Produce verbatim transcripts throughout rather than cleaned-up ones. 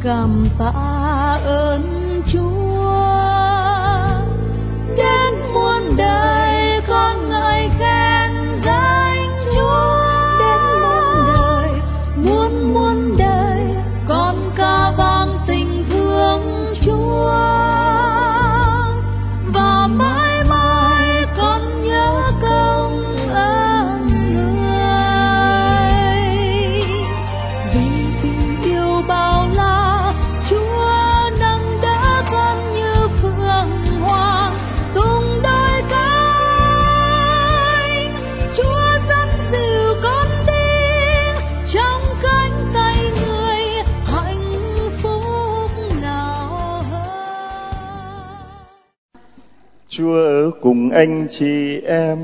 cảm tạ ơn Chúa. Đến muôn đời con ngợi khen danh Chúa. Đến muôn đời, muôn muôn đời con ca vang tình thương Chúa. Và mãi mãi con nhớ công ơn Người. Vì tình yêu bao la, Chúa nâng đỡ con như phượng hoàng tung đôi cánh. Chúa dẫn dìu con đi trong cánh tay Người, hạnh phúc nào hơn. Chúa ở cùng anh chị em.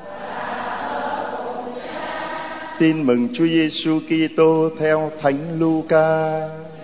Tin mừng Chúa Giêsu Kitô theo Thánh Luca.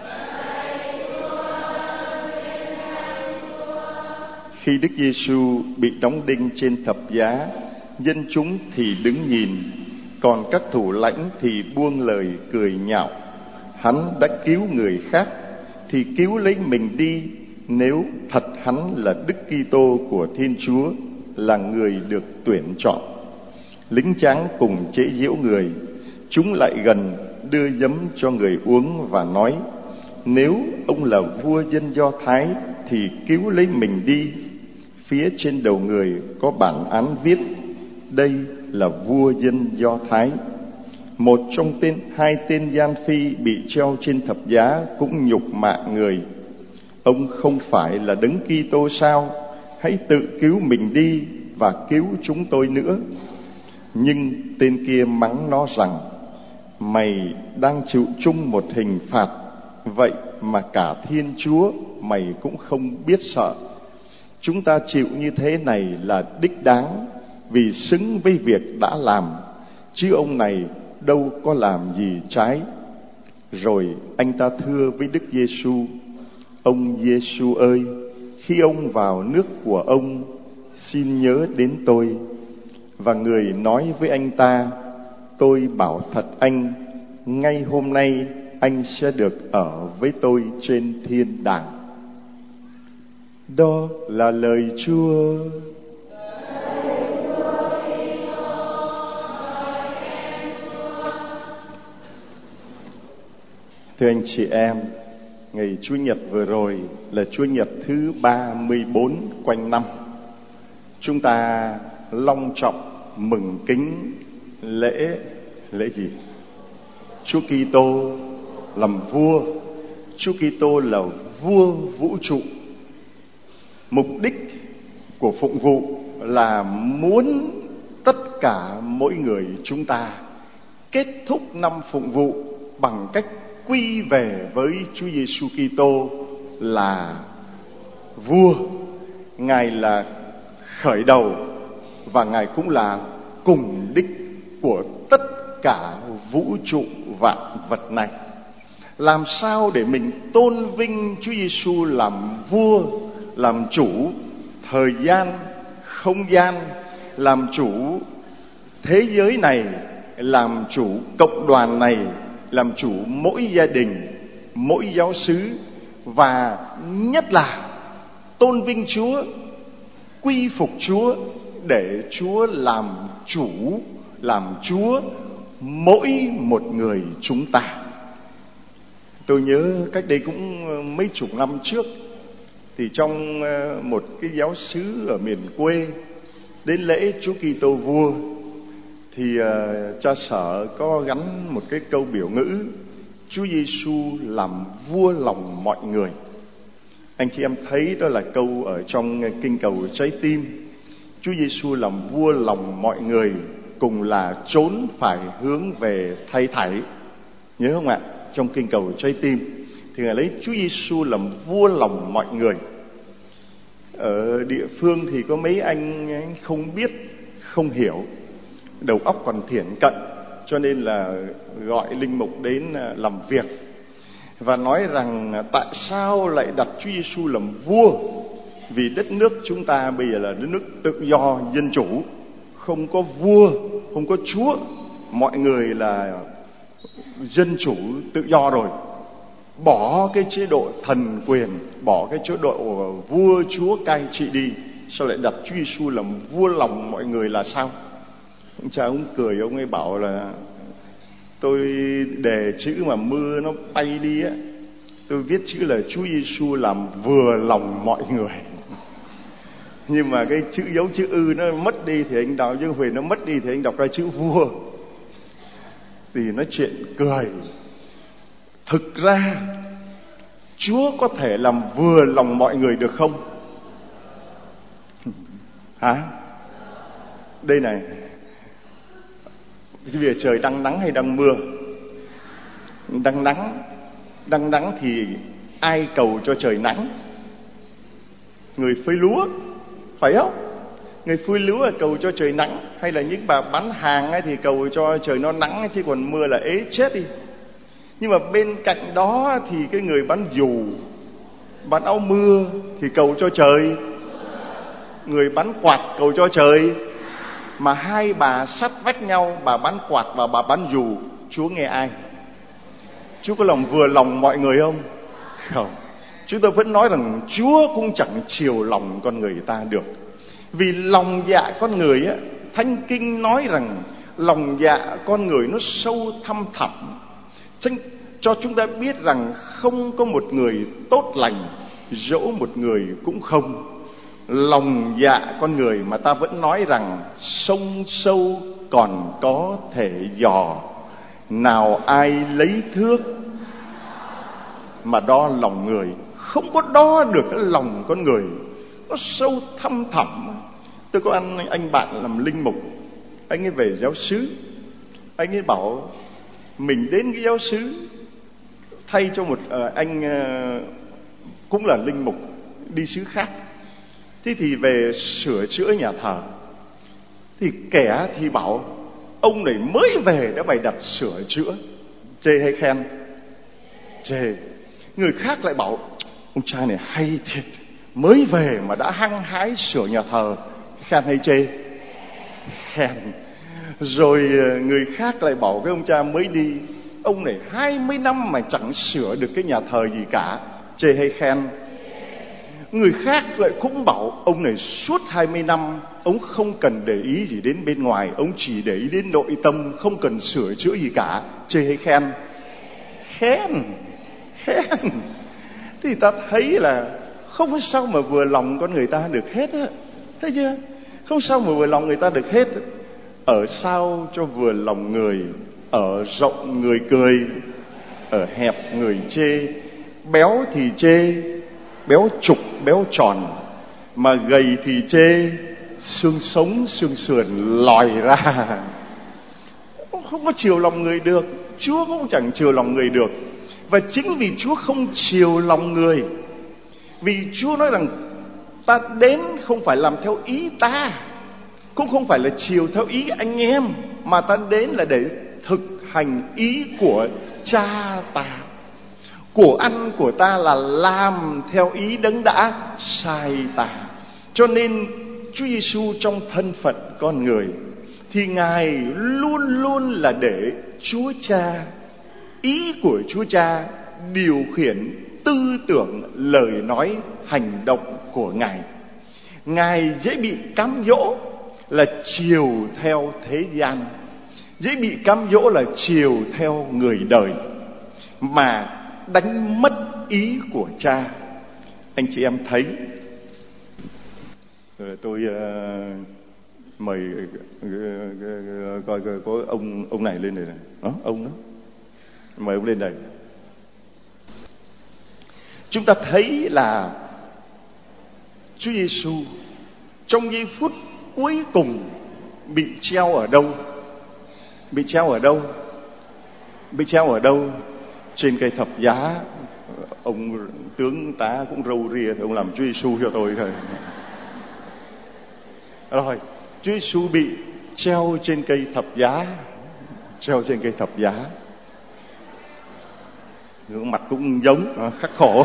Khi Đức Giêsu bị đóng đinh trên thập giá, dân chúng thì đứng nhìn, còn các thủ lãnh thì buông lời cười nhạo. Hắn đã cứu người khác thì cứu lấy mình đi, nếu thật hắn là Đức Kitô của Thiên Chúa, là người được tuyển chọn. Lính tráng cùng chế giễu người. Chúng lại gần đưa giấm cho người uống và nói: nếu ông là vua dân Do Thái thì cứu lấy mình đi. Phía trên đầu người có bản án viết: đây là vua dân Do Thái. Một trong tên hai tên gian phi bị treo trên thập giá cũng nhục mạ người: ông không phải là Đấng Kitô sao? Hãy tự cứu mình đi và cứu chúng tôi nữa. Nhưng tên kia mắng nó rằng: mày đang chịu chung một hình phạt, vậy mà cả Thiên Chúa mày cũng không biết sợ. Chúng ta chịu như thế này là đích đáng, vì xứng với việc đã làm, chứ ông này đâu có làm gì trái. Rồi anh ta thưa với Đức Giêsu: ông Giêsu ơi, khi ông vào nước của ông, xin nhớ đến tôi. Và người nói với anh ta: tôi bảo thật anh, ngay hôm nay anh sẽ được ở với tôi trên thiên đàng. Đó là lời Chúa. Thưa anh chị em, ngày Chủ nhật vừa rồi là Chủ nhật thứ ba mươi bốn quanh năm. Chúng ta long trọng mừng kính lễ lễ gì? Chúa Kitô làm vua. Chúa Kitô là vua vũ trụ. Mục đích của phụng vụ là muốn tất cả mỗi người chúng ta kết thúc năm phụng vụ bằng cách quy về với Chúa Giêsu Kitô là vua. Ngài là khởi đầu và Ngài cũng là cùng đích của tất cả vũ trụ vạn vật này. Làm sao để mình tôn vinh Chúa Giêsu làm vua, làm chủ thời gian, không gian, làm chủ thế giới này, làm chủ cộng đoàn này, làm chủ mỗi gia đình, mỗi giáo xứ, và nhất là tôn vinh Chúa, quy phục Chúa, để Chúa làm chủ, làm Chúa mỗi một người chúng ta. Tôi nhớ cách đây cũng mấy chục năm trước, thì trong một cái giáo xứ ở miền quê đến lễ Chúa Kitô vua, thì uh, cha sở có gắn một cái câu biểu ngữ: Chúa Giêsu làm vua lòng mọi người. Anh chị em thấy đó là câu ở trong kinh cầu trái tim. Chúa Giêsu làm vua lòng mọi người, cùng là trốn phải hướng về thay thảy. Nhớ không ạ? Trong kinh cầu trái tim thì Ngài lấy Chúa Giêsu làm vua lòng mọi người. Ở địa phương thì có mấy anh không biết, không hiểu, đầu óc còn thiển cận, cho nên là gọi linh mục đến làm việc và nói rằng tại sao lại đặt Chúa Giêsu làm vua? Vì đất nước chúng ta bây giờ là đất nước tự do dân chủ, không có vua, không có chúa, mọi người là dân chủ tự do rồi. bỏ cái chế độ thần quyền, bỏ cái chế độ vua chúa cai trị đi, sao lại đặt Chúa Giêsu làm vua lòng mọi người là sao? Ông cha ông cười, ông ấy bảo là tôi đề chữ mà mưa nó bay đi á, tôi viết chữ là Chúa Giêsu làm vừa lòng mọi người. Nhưng mà cái chữ dấu chữ ư nó mất đi thì anh đọc, chữ Huyền nó mất đi thì anh đọc ra chữ vua. Thì nói chuyện cười. Thực ra Chúa có thể làm vừa lòng mọi người được không? Hả? Đây này, bây giờ trời đang nắng hay đang mưa? Đang nắng. Đang nắng thì ai cầu cho trời nắng? Người phơi lúa, phải không? Người phơi lúa là cầu cho trời nắng, hay là những bà bán hàng ấy thì cầu cho trời nó nắng, chứ còn mưa là ế chết đi. Nhưng mà bên cạnh đó thì cái người bán dù, bán áo mưa thì cầu cho trời, người bán quạt cầu cho trời. Mà hai bà sát vách nhau, bà bán quạt và bà bán dù, Chúa nghe ai? Chúa có lòng vừa lòng mọi người không? Không. Chúng tôi vẫn nói rằng Chúa cũng chẳng chiều lòng con người ta được. Vì lòng dạ con người á, Thánh Kinh nói rằng lòng dạ con người nó sâu thăm thẳm, cho chúng ta biết rằng không có một người tốt lành, dẫu một người cũng không. Lòng dạ con người mà ta vẫn nói rằng sông sâu còn có thể dò, nào ai lấy thước mà đo lòng người. Không có đo được cái lòng con người, nó sâu thăm thẳm. Tôi có anh, anh bạn làm linh mục, anh ấy về giáo xứ. Anh ấy bảo mình đến cái giáo xứ thay cho một uh, anh uh, cũng là linh mục đi xứ khác. Thế thì về sửa chữa nhà thờ, thì kẻ thì bảo ông này mới về đã bày đặt sửa chữa. Chê hay khen? Chê. Người khác lại bảo ông cha này hay thiệt, mới về mà đã hăng hái sửa nhà thờ. Khen hay chê? Khen. Rồi người khác lại bảo cái ông cha mới đi, ông này hai mươi năm mà chẳng sửa được cái nhà thờ gì cả. Chê hay khen? Người khác lại cũng bảo ông này suốt hai mươi năm ông không cần để ý gì đến bên ngoài, ông chỉ để ý đến nội tâm, không cần sửa chữa gì cả. Chê hay khen? Khen. Khen. Thì ta thấy là không có sao mà vừa lòng con người ta được hết á. Thấy chưa? Không sao mà vừa lòng người ta được hết. Ở sao cho vừa lòng người? Ở rộng người cười, ở hẹp người chê. Béo thì chê, béo trục béo tròn, mà gầy thì chê, xương sống xương sườn lòi ra. Không có chiều lòng người được. Chúa cũng chẳng chiều lòng người được. Và chính vì Chúa không chiều lòng người, vì Chúa nói rằng ta đến không phải làm theo ý ta, cũng không phải là chiều theo ý anh em, mà ta đến là để thực hành ý của Cha ta. Của ăn của ta là làm theo ý đấng đã sai ta. Cho nên Chúa Giêsu trong thân phận con người thì Ngài luôn luôn là để Chúa Cha, ý của Chúa Cha điều khiển tư tưởng, lời nói, hành động của Ngài. Ngài dễ bị cám dỗ là chiều theo thế gian, dễ bị cám dỗ là chiều theo người đời, mà đánh mất ý của Cha. Anh chị em thấy, tôi uh, mời uh, uh, coi uh, có ông ông này lên đây này, đó, ông đó, mời ông lên đây. Chúng ta thấy là Chúa Giêsu trong giây phút cuối cùng bị treo ở đâu? Bị treo ở đâu? Bị treo ở đâu? Trên cây thập giá. Ông tướng tá cũng râu ria, ông làm Chúa Giêsu cho tôi thôi. Rồi, Chúa Giêsu bị treo trên cây thập giá, treo trên cây thập giá. Gương mặt cũng giống, khắc khổ.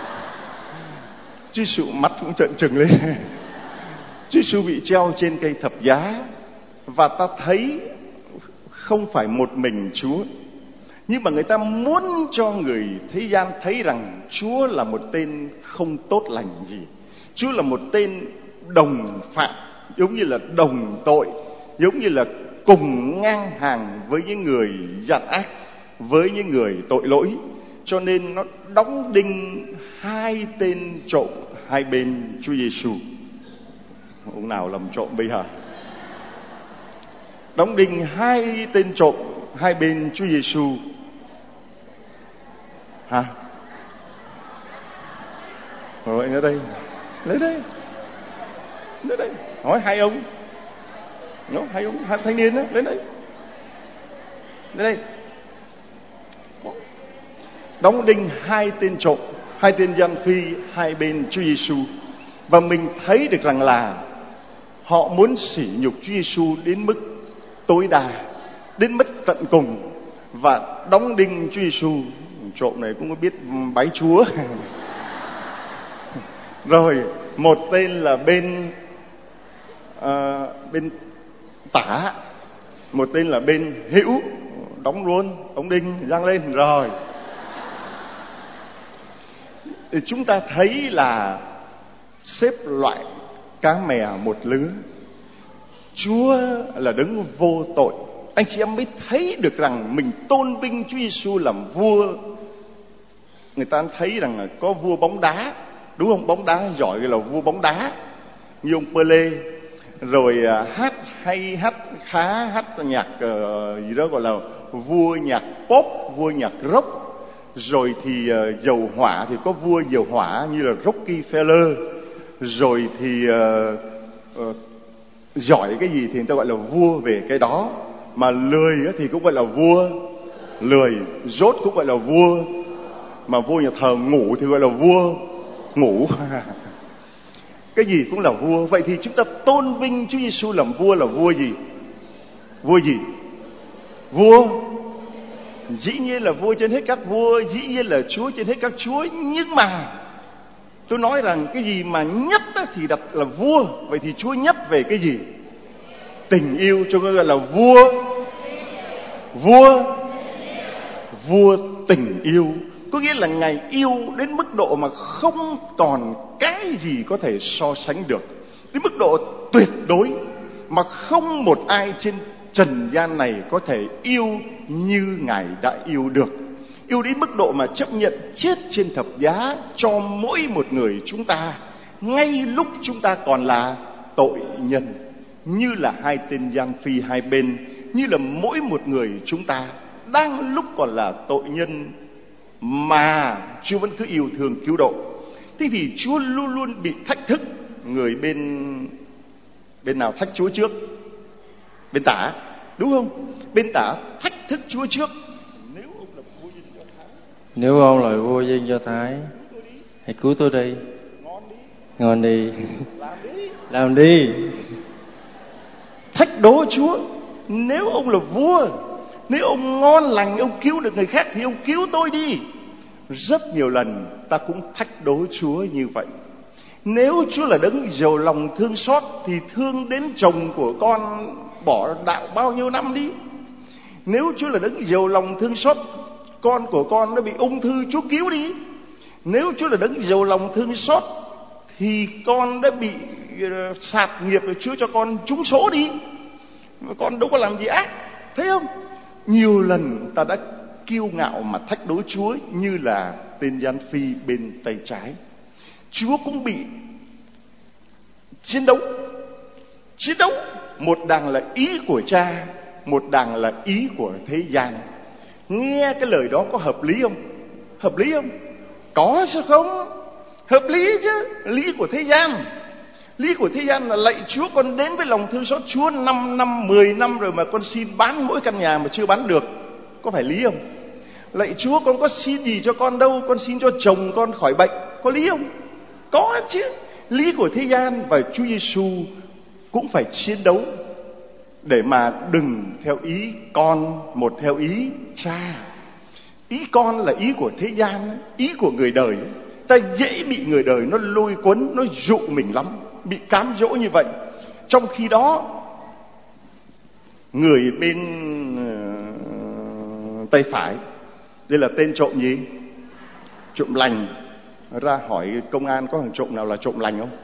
Chúa Giêsu mắt cũng trợn trừng lên. Chúa Giêsu bị treo trên cây thập giá, và ta thấy không phải một mình Chúa. Nhưng mà người ta muốn cho người thế gian thấy rằng Chúa là một tên không tốt lành gì. Chúa là một tên đồng phạm, giống như là đồng tội, giống như là cùng ngang hàng với những người gian ác, với những người tội lỗi. Cho nên nó đóng đinh hai tên trộm hai bên Chúa Giêsu. Ông nào làm trộm bây giờ? Đóng đinh hai tên trộm hai bên Chúa Giêsu. Hả? Rồi ở đây, lấy đây, lấy đây. Hỏi hai ông, nó hai ông hai thanh niên đó, lấy đây, lấy đây. Đóng đinh hai tên trộm, hai tên gian phi hai bên Chúa Giêsu, và mình thấy được rằng là họ muốn sỉ nhục Chúa Giêsu đến mức tối đa, đến mức tận cùng, và đóng đinh Chúa Giêsu. Trộm này cũng có biết bái Chúa. Rồi một tên là bên uh, bên tả, một tên là bên hữu, đóng luôn, đóng đinh giăng lên. Rồi thì chúng ta thấy là xếp loại cá mè một lứa. Chúa là đấng vô tội. Anh chị em mới thấy được rằng mình tôn vinh Chúa Giêsu làm vua. Người ta thấy rằng là có vua bóng đá, đúng không? Bóng đá giỏi là vua bóng đá, như ông Pele. Rồi hát hay, hát khá, hát nhạc uh, gì đó gọi là vua nhạc pop, vua nhạc rock. Rồi thì uh, dầu hỏa thì có vua dầu hỏa như là Rocky Feller. Rồi thì uh, uh, giỏi cái gì thì người ta gọi là vua về cái đó. Mà lười thì cũng gọi là vua lười, dốt cũng gọi là vua, mà vua nhà thờ ngủ thì gọi là vua ngủ. Cái gì cũng là vua. Vậy thì chúng ta tôn vinh Chúa Giêsu làm vua là vua gì? Vua gì? Vua. Dĩ nhiên là vua trên hết các vua, dĩ nhiên là Chúa trên hết các chúa. Nhưng mà tôi nói rằng cái gì mà nhất thì đặt là vua. Vậy thì Chúa nhất về cái gì? Tình yêu, cho nên gọi là vua. Vua Vua tình yêu. Có nghĩa là Ngài yêu đến mức độ mà không còn cái gì có thể so sánh được, đến mức độ tuyệt đối mà không một ai trên trần gian này có thể yêu như Ngài đã yêu được. Yêu đến mức độ mà chấp nhận chết trên thập giá cho mỗi một người chúng ta, ngay lúc chúng ta còn là tội nhân. Như là hai tên gian phi hai bên, như là mỗi một người chúng ta đang lúc còn là tội nhân mà Chúa vẫn cứ yêu thương cứu độ. Thế thì Chúa luôn luôn bị thách thức. Người bên bên nào thách Chúa trước? Bên tả, đúng không? Bên tả thách thức Chúa trước. Nếu ông là vua dân Do Thái, nếu ông là vua dân Do Thái, hãy cứu tôi đi. Ngon đi, ngon đi, làm đi, làm đi. Thách đố Chúa. Nếu ông là vua, nếu ông ngon lành, ông cứu được người khác thì ông cứu tôi đi. Rất nhiều lần ta cũng thách đố Chúa như vậy. Nếu Chúa là đấng giàu lòng thương xót thì thương đến chồng của con bỏ đạo bao nhiêu năm đi. Nếu Chúa là đấng giàu lòng thương xót, con của con nó bị ung thư, Chúa cứu đi. Nếu Chúa là đấng giàu lòng thương xót thì con đã bị sạt nghiệp rồi, Chúa cho con trúng số đi. Con đâu có làm gì ác, thấy không? Nhiều lần ta đã kiêu ngạo mà thách đố Chúa, như là tên gian phi bên tay trái. Chúa cũng bị chiến đấu. Chiến đấu, một đằng là ý của Cha, một đằng là ý của thế gian. Nghe cái lời đó có hợp lý không? Hợp lý không? Có sao không? Hợp lý chứ. Lý của thế gian, lý của thế gian là lạy Chúa, con đến với lòng thương xót Chúa năm năm, mười năm rồi mà con xin bán mỗi căn nhà mà chưa bán được. Có phải lý không? Lạy Chúa, con có xin gì cho con đâu, con xin cho chồng con khỏi bệnh. Có lý không? Có chứ. Lý của thế gian. Và Chúa Giêsu cũng phải chiến đấu để mà đừng theo ý con, một theo ý Cha. Ý con là ý của thế gian, ý của người đời. Ta dễ bị người đời nó lôi cuốn, nó dụ mình lắm, bị cám dỗ như vậy. Trong khi đó, người bên uh, tay phải Đây là tên trộm gì? Trộm lành. Ra hỏi công an có thằng trộm nào là trộm lành không?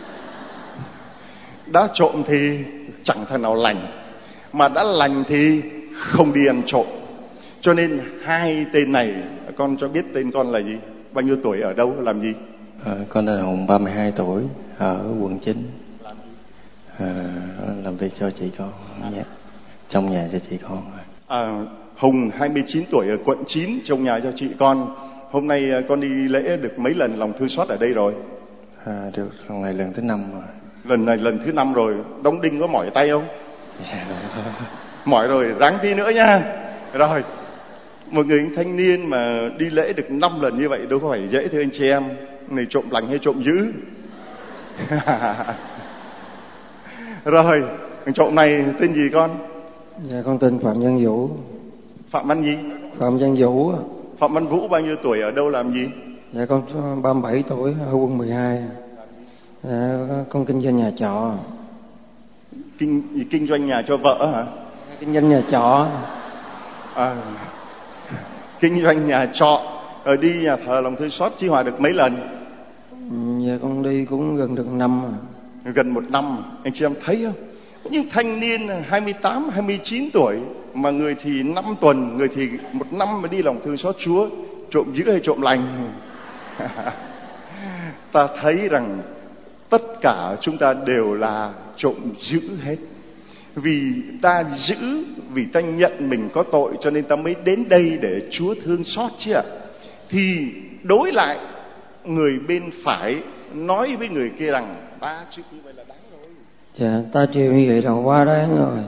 Đã trộm thì chẳng thằng nào lành, mà đã lành thì không đi ăn trộm. Cho nên hai tên này, con cho biết tên con là gì? Bao nhiêu tuổi, ở đâu, làm gì? À, con là Hùng, ba mươi hai tuổi, ở quận chín. À, làm việc cho chị con, nhà, trong nhà cho chị con. À, Hùng hai mươi chín tuổi ở quận chín, trong nhà cho chị con. Hôm nay con đi lễ được mấy lần lòng thương xót ở đây rồi? À, được lần này lần thứ năm rồi. Lần này lần thứ năm rồi. Đóng đinh có mỏi tay không? Dạ, mỏi rồi, ráng tí nữa nha. Rồi, một người thanh niên mà đi lễ được năm lần như vậy đâu có phải dễ thưa anh chị em. Này trộm lành hay trộm dữ? Rồi, trộm này tên gì con? Dạ con tên Phạm Văn Vũ. Phạm Văn gì? Phạm Văn Vũ. Phạm Văn Vũ bao nhiêu tuổi, ở đâu, làm gì? Dạ con ba mươi bảy tuổi, ở quận mười hai. Dạ, con kinh doanh nhà trọ. Kinh kinh doanh nhà cho vợ hả? Kinh doanh nhà trọ. À, kinh doanh nhà trọ. Rồi đi nhà thờ lòng thương xót Chí Hòa được mấy lần? Dạ con đi cũng gần được năm rồi. Gần một năm. Anh chị em thấy không? Những thanh niên hai mươi tám, hai mươi chín tuổi, mà người thì năm tuần, người thì một năm mà đi lòng thương xót Chúa. Trộm dữ hay trộm lành? Ta thấy rằng tất cả chúng ta đều là trộm dữ hết. Vì ta giữ, vì ta nhận mình có tội, cho nên ta mới đến đây để Chúa thương xót chứ ạ. Thì đối lại, người bên phải nói với người kia rằng ta chịu như vậy là đáng rồi. Dạ, ta chịu như vậy là quá đáng rồi.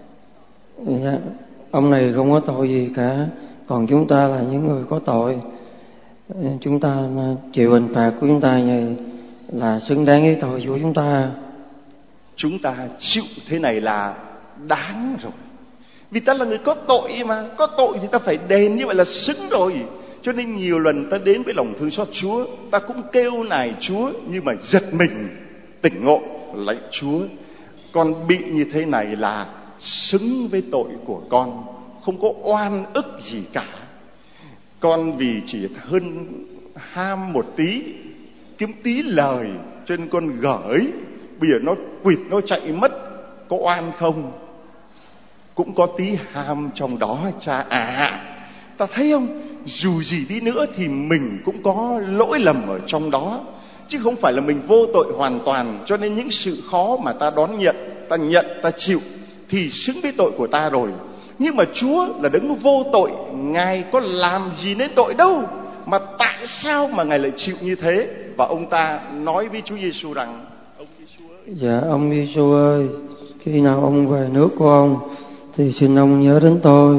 Dạ, ông này không có tội gì cả, còn chúng ta là những người có tội. Chúng ta chịu hình phạt của chúng ta như là xứng đáng với tội của chúng ta. Chúng ta chịu thế này là đáng rồi. Vì ta là người có tội mà, có tội thì ta phải đền, như vậy là xứng rồi. Cho nên nhiều lần ta đến với lòng thương xót Chúa, ta cũng kêu nài Chúa, nhưng mà giật mình tỉnh ngộ, lạy Chúa, con bị như thế này là xứng với tội của con, không có oan ức gì cả. Con vì chỉ hơn ham một tí, kiếm tí lời, cho nên con gởi. Bây giờ nó quỵt, nó chạy mất, có oan không? Cũng có tí ham trong đó cha à. Ta thấy không? Dù gì đi nữa thì mình cũng có lỗi lầm ở trong đó, chứ không phải là mình vô tội hoàn toàn. Cho nên những sự khó mà ta đón nhận, ta nhận, ta chịu thì xứng với tội của ta rồi. Nhưng mà Chúa là đấng vô tội, Ngài có làm gì nên tội đâu, mà tại sao mà Ngài lại chịu như thế? Và ông ta nói với Chúa Giêsu rằng: ông Giêsu ơi, dạ ông Giêsu ơi, khi nào ông về nước của ông thì xin ông nhớ đến tôi.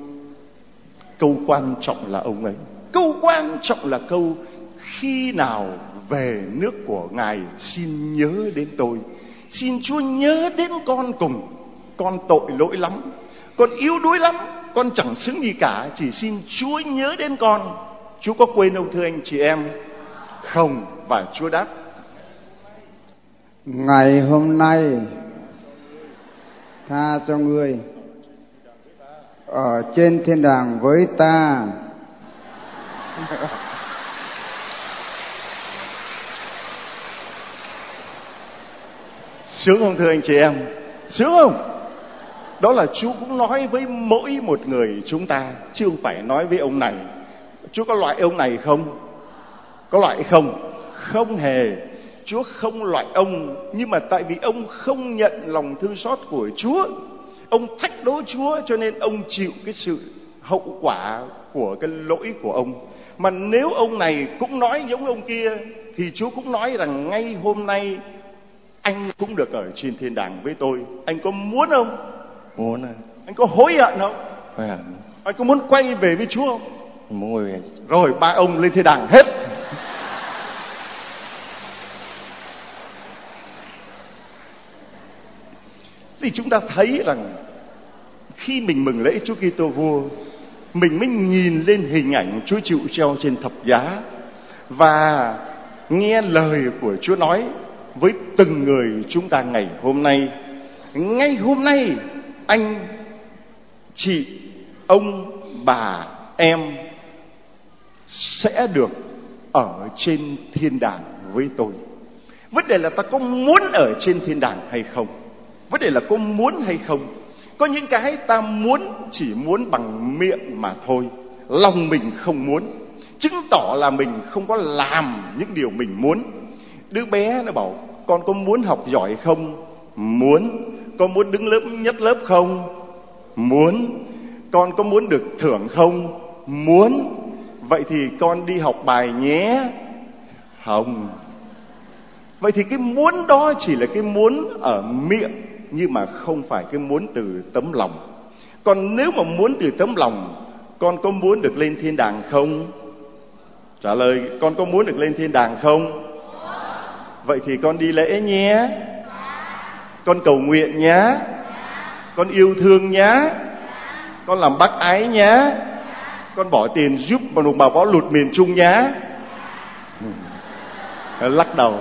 Câu quan trọng là ông ấy. Câu quan trọng là câu khi nào về nước của Ngài xin nhớ đến tôi. Xin Chúa nhớ đến con cùng. Con tội lỗi lắm, con yếu đuối lắm, con chẳng xứng gì cả, chỉ xin Chúa nhớ đến con. Chúa có quên ông thưa anh chị em? Không. Và Chúa đáp: ngày hôm nay tha cho ngươi ở trên thiên đàng với ta. Sướng không thưa anh chị em? Sướng không? Đó là Chúa cũng nói với mỗi một người chúng ta, chứ không phải nói với ông này. Chúa có loại ông này không? Có loại không? Không hề. Chúa không loại ông, nhưng mà tại vì ông không nhận lòng thương xót của Chúa, ông thách đố Chúa, cho nên ông chịu cái sự hậu quả của cái lỗi của ông. Mà nếu ông này cũng nói giống ông kia, thì Chúa cũng nói rằng ngay hôm nay anh cũng được ở trên thiên đàng với tôi. Anh có muốn không? Muốn à. Anh có hối hận không? Hối hận. Anh có muốn quay về với Chúa không? Muốn quay về. Rồi ba ông lên thiên đàng hết. Thì chúng ta thấy rằng khi mình mừng lễ Chúa Kitô Vua, mình mới nhìn lên hình ảnh Chúa chịu treo trên thập giá và nghe lời của Chúa nói với từng người chúng ta ngày hôm nay. Ngay hôm nay, anh, chị, ông, bà, em sẽ được ở trên thiên đàng với tôi. Vấn đề là ta có muốn ở trên thiên đàng hay không? Vấn đề là có muốn hay không? Có những cái ta muốn chỉ muốn bằng miệng mà thôi, lòng mình không muốn, chứng tỏ là mình không có làm những điều mình muốn. Đứa bé nó bảo con có muốn học giỏi không? Muốn. Con muốn đứng lớp nhất lớp không? Muốn. Con có muốn được thưởng không? Muốn. Vậy thì con đi học bài nhé. Không. Vậy thì cái muốn đó chỉ là cái muốn ở miệng, nhưng mà không phải cái muốn từ tấm lòng. Còn nếu mà muốn từ tấm lòng, con có muốn được lên thiên đàng không? Trả lời, con có muốn được lên thiên đàng không? Vậy thì con đi lễ nhé. Con cầu nguyện nhé. Con yêu thương nhé. Con làm bác ái nhé. Con bỏ tiền giúp vào đồng bào bão lụt miền Trung nhé. Lắc đầu.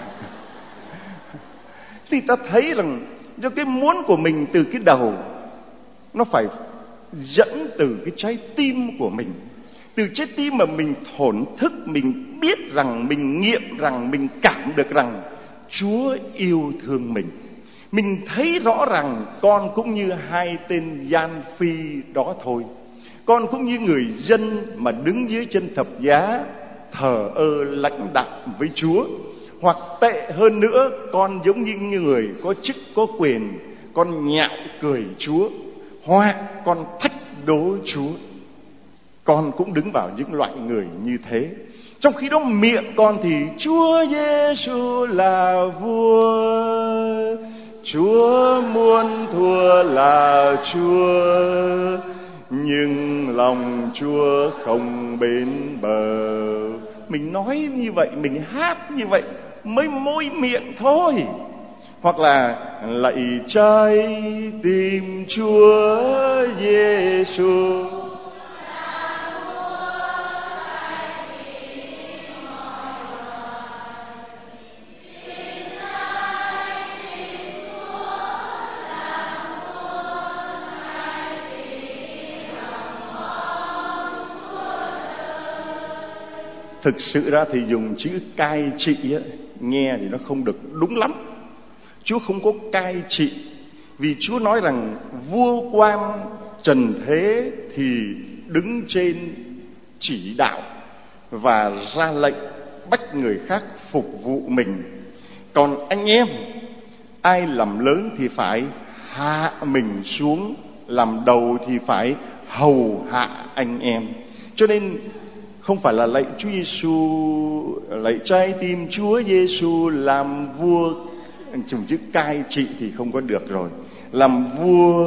Thì ta thấy rằng do cái muốn của mình từ cái đầu, nó phải dẫn từ cái trái tim của mình. Từ trái tim mà mình thổn thức, mình biết rằng, mình nghiệm rằng, mình cảm được rằng Chúa yêu thương mình. Mình thấy rõ rằng con cũng như hai tên gian phi đó thôi. Con cũng như người dân mà đứng dưới chân thập giá, thờ ơ lãnh đạm với Chúa. Hoặc tệ hơn nữa, con giống như người có chức có quyền, con nhạo cười Chúa, hoặc con thách đố Chúa. Con cũng đứng vào những loại người như thế. Trong khi đó miệng con thì Chúa Giêsu là vua, Chúa muôn thua là Chúa, nhưng lòng Chúa không bến bờ. Mình nói như vậy, mình hát như vậy mới môi miệng thôi. Hoặc là lạy trái tim Chúa Giêsu. Thực sự ra thì dùng chữ cai trị ấy, nghe thì nó không được đúng lắm. Chúa không có cai trị, vì Chúa nói rằng vua quan trần thế thì đứng trên chỉ đạo và ra lệnh bắt người khác phục vụ mình. Còn anh em, ai làm lớn thì phải hạ mình xuống, làm đầu thì phải hầu hạ anh em. Cho nên không phải là lạy Chúa Giêsu, lạy trái tim Chúa Giêsu làm vua. Dùng chữ cai trị thì không có được rồi. Làm vua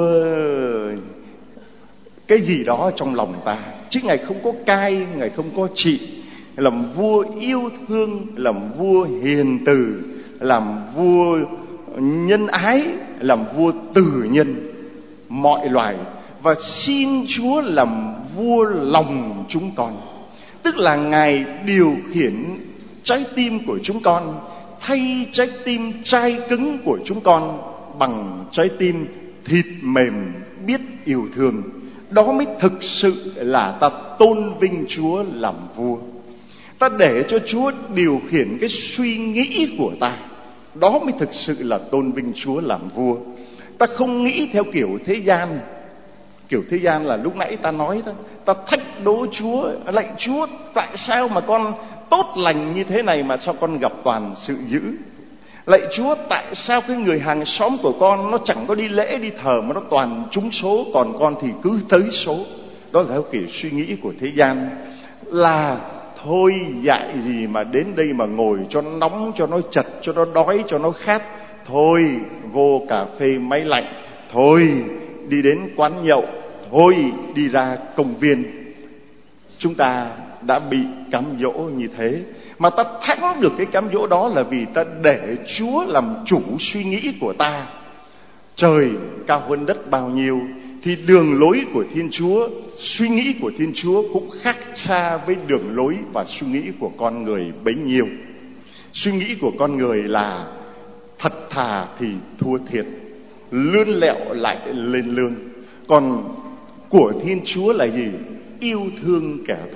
cái gì đó trong lòng ta, chứ Ngài không có cai, Ngài không có trị. Làm vua yêu thương, làm vua hiền từ, làm vua nhân ái, làm vua từ nhân mọi loài. Và xin Chúa làm vua lòng chúng con. Tức là Ngài điều khiển trái tim của chúng con, thay trái tim chai cứng của chúng con bằng trái tim thịt mềm biết yêu thương. Đó mới thực sự là ta tôn vinh Chúa làm vua. Ta để cho Chúa điều khiển cái suy nghĩ của ta, đó mới thực sự là tôn vinh Chúa làm vua. Ta không nghĩ theo kiểu thế gian. Kiểu thế gian là lúc nãy ta nói đó, ta thách đố Chúa, lạy Chúa tại sao mà con tốt lành như thế này mà sao con gặp toàn sự dữ. Lạy Chúa tại sao cái người hàng xóm của con nó chẳng có đi lễ đi thờ mà nó toàn trúng số, còn con thì cứ tới số. Đó là theo kiểu suy nghĩ của thế gian. Là thôi dạy gì mà đến đây mà ngồi cho nó nóng, cho nó chật, cho nó đói, cho nó khát. Thôi vô cà phê máy lạnh, thôi đi đến quán nhậu, thôi đi ra công viên. Chúng ta đã bị cám dỗ như thế. Mà ta thắng được cái cám dỗ đó là vì ta để Chúa làm chủ suy nghĩ của ta. Trời cao hơn đất bao nhiêu, thì đường lối của Thiên Chúa, suy nghĩ của Thiên Chúa cũng khác xa với đường lối và suy nghĩ của con người bấy nhiêu. Suy nghĩ của con người là thật thà thì thua thiệt, lươn lẹo lại lên lương. Còn của Thiên Chúa là gì? Yêu thương kẻ thù,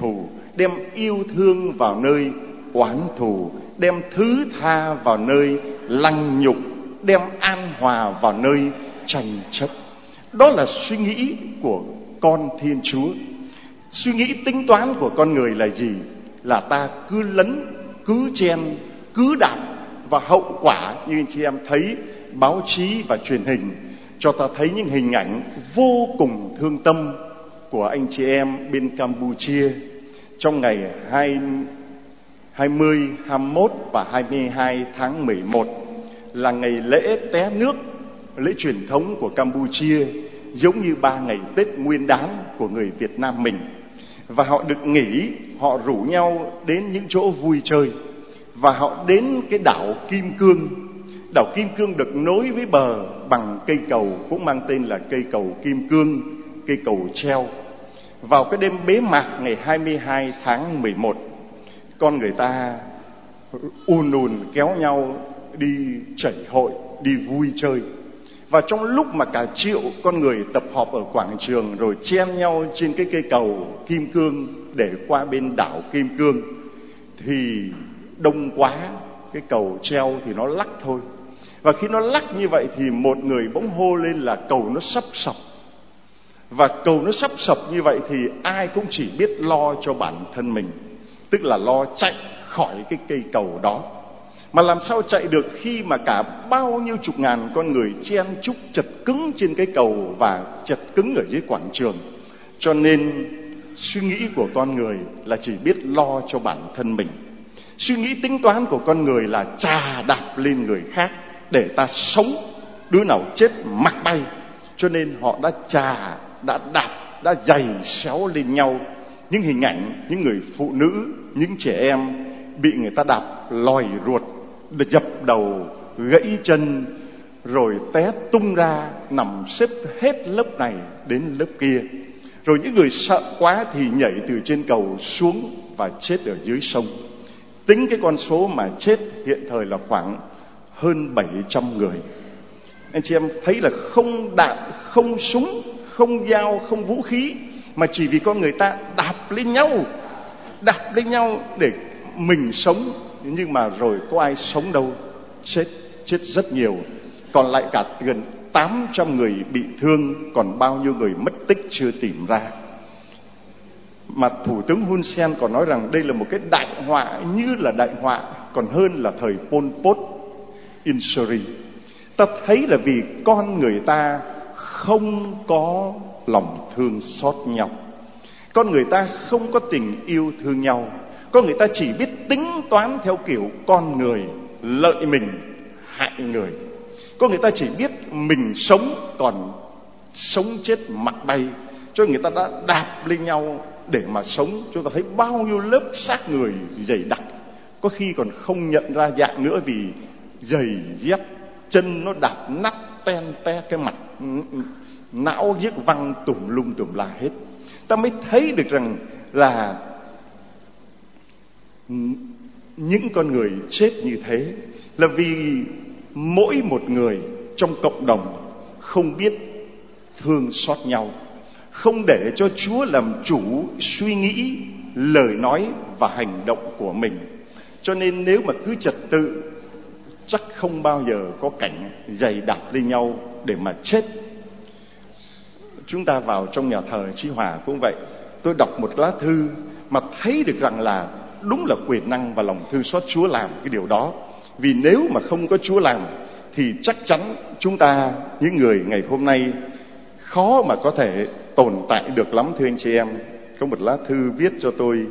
đem yêu thương vào nơi oán thù, đem thứ tha vào nơi lăng nhục, đem an hòa vào nơi tranh chấp. Đó là suy nghĩ của con Thiên Chúa. Suy nghĩ tính toán của con người là gì? Là ta cứ lấn, cứ chen, cứ đạp, và hậu quả như anh chị em thấy báo chí và truyền hình cho ta thấy những hình ảnh vô cùng thương tâm của anh chị em bên Campuchia trong ngày hai mươi, hai mươi mốt và hai mươi hai tháng mười một, là ngày lễ té nước, lễ truyền thống của Campuchia, giống như ba ngày Tết Nguyên đán của người Việt Nam mình. Và họ được nghỉ, họ rủ nhau đến những chỗ vui chơi, và họ đến cái đảo Kim Cương. Đảo Kim Cương được nối với bờ bằng cây cầu cũng mang tên là cây cầu Kim Cương, cây cầu treo. Vào cái đêm bế mạc ngày hai mươi hai tháng mười một, con người ta ùn ùn kéo nhau đi chảy hội, đi vui chơi. Và trong lúc mà cả triệu con người tập hợp ở quảng trường rồi chen nhau trên cái cây cầu Kim Cương để qua bên đảo Kim Cương, thì đông quá, cái cầu treo thì nó lắc thôi. Và khi nó lắc như vậy thì một người bỗng hô lên là cầu nó sắp sập. Và cầu nó sắp sập như vậy thì ai cũng chỉ biết lo cho bản thân mình, tức là lo chạy khỏi cái cây cầu đó. Mà làm sao chạy được khi mà cả bao nhiêu chục ngàn con người chen chúc chật cứng trên cái cầu và chật cứng ở dưới quảng trường. Cho nên suy nghĩ của con người là chỉ biết lo cho bản thân mình. Suy nghĩ tính toán của con người là chà đạp lên người khác để ta sống, đứa nào chết mặc bay. Cho nên họ đã chà, đã đạp, đã giày xéo lên nhau. Những hình ảnh, những người phụ nữ, những trẻ em bị người ta đạp lòi ruột, dập đầu, gãy chân, rồi té tung ra, nằm xếp hết lớp này đến lớp kia. Rồi những người sợ quá thì nhảy từ trên cầu xuống và chết ở dưới sông. Tính cái con số mà chết hiện thời là khoảng hơn bảy trăm người. Anh chị em thấy là không đạn, không súng, không dao, không vũ khí, mà chỉ vì con người ta đạp lên nhau, đạp lên nhau để mình sống. Nhưng mà rồi có ai sống đâu, chết, chết rất nhiều. Còn lại cả gần tám trăm người bị thương, còn bao nhiêu người mất tích chưa tìm ra. Mà Thủ tướng Hun Sen còn nói rằng đây là một cái đại họa, như là đại họa còn hơn là thời Pol Pot Insury. Ta thấy là vì con người ta không có lòng thương xót nhau, con người ta không có tình yêu thương nhau, con người ta chỉ biết tính toán theo kiểu con người, lợi mình hại người. Con người ta chỉ biết mình sống, còn sống chết mặc bay. Cho người ta đã đạp lên nhau để mà sống. Chúng ta thấy bao nhiêu lớp xác người dày đặc, có khi còn không nhận ra dạng nữa vì giày dép, chân nó đạp nát ten te cái mặt, não giếc văng tùm lum tùm la hết. Ta mới thấy được rằng là những con người chết như thế là vì mỗi một người trong cộng đồng không biết thương xót nhau, không để cho Chúa làm chủ suy nghĩ, lời nói và hành động của mình. Cho nên nếu mà cứ trật tự, chắc không bao giờ có cảnh giày đạp lên nhau để mà chết. Chúng ta vào trong nhà thờ Chí Hòa cũng vậy. Tôi đọc một lá thư mà thấy được rằng là đúng là quyền năng và lòng thương xót Chúa làm cái điều đó. Vì nếu mà không có Chúa làm thì chắc chắn chúng ta, những người ngày hôm nay, khó mà có thể tồn tại được lắm thưa anh chị em. Có một lá thư viết cho tôi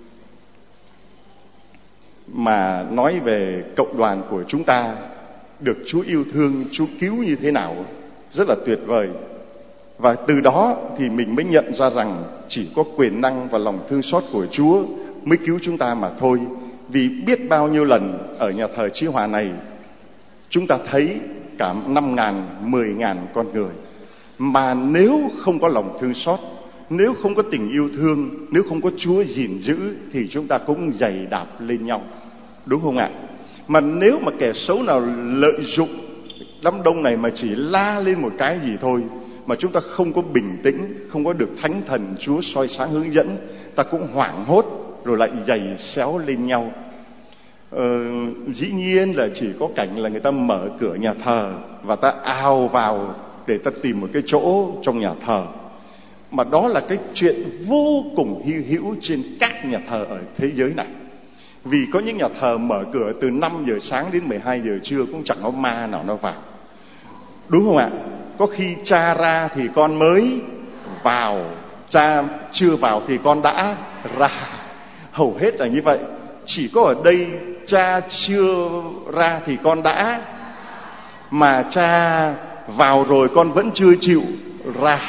mà nói về cộng đoàn của chúng ta được Chúa yêu thương, Chúa cứu như thế nào, rất là tuyệt vời. Và từ đó thì mình mới nhận ra rằng chỉ có quyền năng và lòng thương xót của Chúa mới cứu chúng ta mà thôi. Vì biết bao nhiêu lần ở nhà thờ Chí Hòa này chúng ta thấy cả năm ngàn, mười ngàn con người, mà nếu không có lòng thương xót, nếu không có tình yêu thương, nếu không có Chúa gìn giữ thì chúng ta cũng giày đạp lên nhau, đúng không ạ? Mà nếu mà kẻ xấu nào lợi dụng đám đông này mà chỉ la lên một cái gì thôi, mà chúng ta không có bình tĩnh, không có được Thánh Thần Chúa soi sáng hướng dẫn, ta cũng hoảng hốt, rồi lại giày xéo lên nhau. Ờ, dĩ nhiên là chỉ có cảnh là người ta mở cửa nhà thờ và ta ào vào để ta tìm một cái chỗ trong nhà thờ. Mà đó là cái chuyện vô cùng hy hữu trên các nhà thờ ở thế giới này. Vì có những nhà thờ mở cửa từ năm giờ sáng đến mười hai giờ trưa cũng chẳng có ma nào nó vào. Đúng không ạ? Có khi cha ra thì con mới vào, cha chưa vào thì con đã ra. Hầu hết là như vậy. Chỉ có ở đây cha chưa ra thì con đã, mà cha vào rồi con vẫn chưa chịu ra.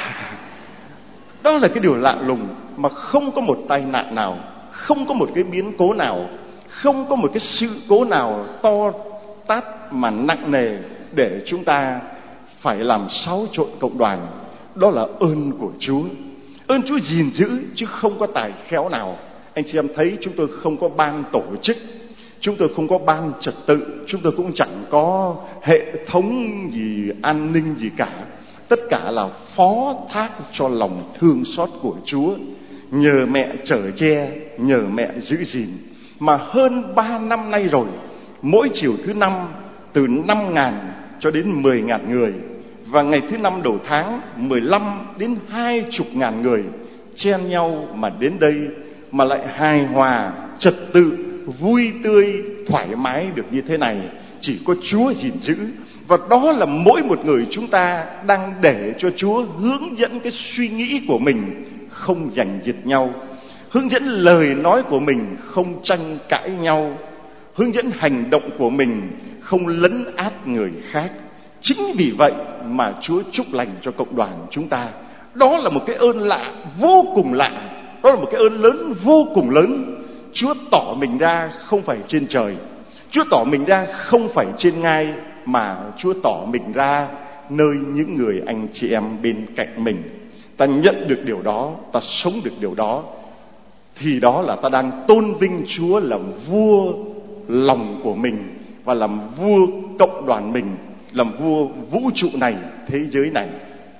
Đó là cái điều lạ lùng mà không có một tai nạn nào, không có một cái biến cố nào, không có một cái sự cố nào to tát mà nặng nề để chúng ta phải làm xáo trộn cộng đoàn. Đó là ơn của Chúa. Ơn Chúa gìn giữ chứ không có tài khéo nào. Anh chị em thấy chúng tôi không có ban tổ chức, chúng tôi không có ban trật tự, chúng tôi cũng chẳng có hệ thống gì an ninh gì cả. Tất cả là phó thác cho lòng thương xót của Chúa. Nhờ mẹ chở che, nhờ mẹ giữ gìn. Mà hơn ba năm nay rồi, mỗi chiều thứ năm từ năm ngàn cho đến mười ngàn người, và ngày thứ năm đầu tháng mười lăm đến hai chục ngàn người chen nhau mà đến đây, mà lại hài hòa, trật tự, vui tươi, thoải mái được như thế này. Chỉ có Chúa gìn giữ. Và đó là mỗi một người chúng ta đang để cho Chúa hướng dẫn cái suy nghĩ của mình, không giành giật nhau. Hướng dẫn lời nói của mình, không tranh cãi nhau. Hướng dẫn hành động của mình, không lấn át người khác. Chính vì vậy mà Chúa chúc lành cho cộng đoàn chúng ta. Đó là một cái ơn lạ, vô cùng lạ. Đó là một cái ơn lớn, vô cùng lớn. Chúa tỏ mình ra không phải trên trời, Chúa tỏ mình ra không phải trên ngai, mà Chúa tỏ mình ra nơi những người anh chị em bên cạnh mình. Ta nhận được điều đó, ta sống được điều đó, thì đó là ta đang tôn vinh Chúa làm vua lòng của mình, và làm vua cộng đoàn mình, làm vua vũ trụ này, thế giới này.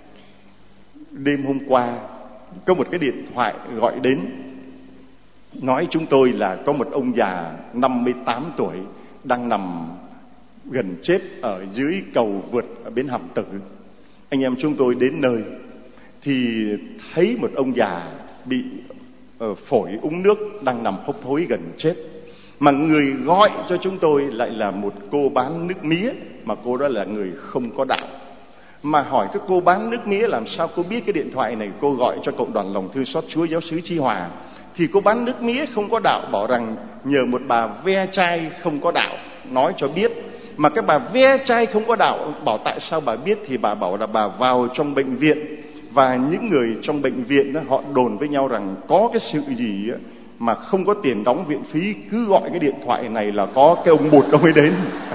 Đêm hôm qua có một cái điện thoại gọi đến, nói chúng tôi là có một ông già năm mươi tám tuổi đang nằm gần chết ở dưới cầu vượt ở bến Hàm Tử. Anh em chúng tôi đến nơi thì thấy một ông già bị uh, phổi úng nước đang nằm hốc hối gần chết. Mà người gọi cho chúng tôi lại là một cô bán nước mía, mà cô đó là người không có đạo. Mà hỏi các cô bán nước mía làm sao cô biết cái điện thoại này cô gọi cho cộng đoàn lòng thương xót Chúa giáo xứ Chí Hòa. Thì cô bán nước mía không có đạo bảo rằng nhờ một bà ve chai không có đạo nói cho biết. Mà cái bà ve chai không có đạo bảo tại sao bà biết, thì bà bảo là bà vào trong bệnh viện, và những người trong bệnh viện đó, họ đồn với nhau rằng có cái sự gì mà không có tiền đóng viện phí, cứ gọi cái điện thoại này là có cái ông bụt ông ấy đến.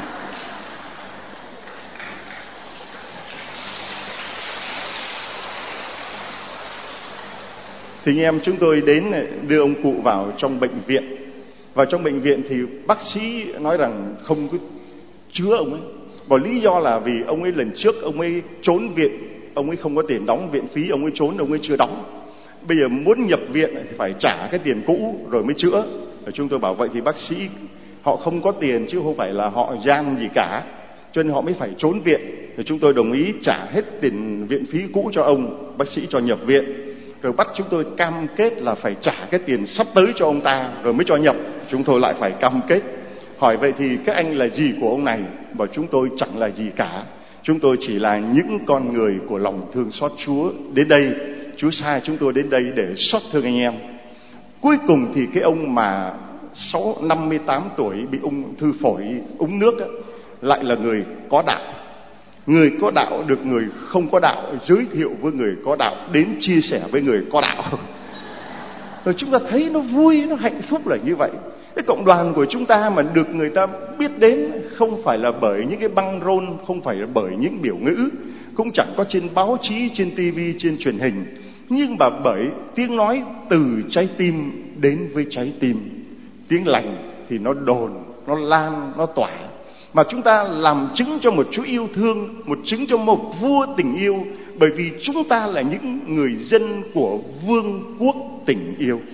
Thì anh em chúng tôi đến đưa ông cụ vào trong bệnh viện. Vào trong bệnh viện thì bác sĩ nói rằng không cứ chữa ông ấy. Bởi lý do là vì ông ấy lần trước ông ấy trốn viện, ông ấy không có tiền đóng viện phí, ông ấy trốn, ông ấy chưa đóng. Bây giờ muốn nhập viện thì phải trả cái tiền cũ rồi mới chữa. Rồi chúng tôi bảo vậy thì bác sĩ họ không có tiền chứ không phải là họ gian gì cả, cho nên họ mới phải trốn viện. Thì chúng tôi đồng ý trả hết tiền viện phí cũ cho ông, bác sĩ cho nhập viện. Rồi bắt chúng tôi cam kết là phải trả cái tiền sắp tới cho ông ta rồi mới cho nhập. Chúng tôi lại phải cam kết. Hỏi vậy thì các anh là gì của ông này? Bảo chúng tôi chẳng là gì cả. Chúng tôi chỉ là những con người của lòng thương xót Chúa đến đây. Chúa sai chúng tôi đến đây để xót thương anh em. Cuối cùng thì cái ông mà sáu năm mươi tám tuổi bị ung thư phổi úng nước á, lại là người có đạo. Người có đạo được người không có đạo giới thiệu với người có đạo, đến chia sẻ với người có đạo. Rồi chúng ta thấy nó vui, nó hạnh phúc là như vậy. Cái cộng đoàn của chúng ta mà được người ta biết đến không phải là bởi những cái băng rôn, không phải là bởi những biểu ngữ, cũng chẳng có trên báo chí, trên tivi, trên truyền hình, nhưng mà bởi tiếng nói từ trái tim đến với trái tim. Tiếng lành thì nó đồn, nó lan, nó tỏa. Mà chúng ta làm chứng cho một Chúa yêu thương, một chứng cho một vua tình yêu, bởi vì chúng ta là những người dân của vương quốc tình yêu.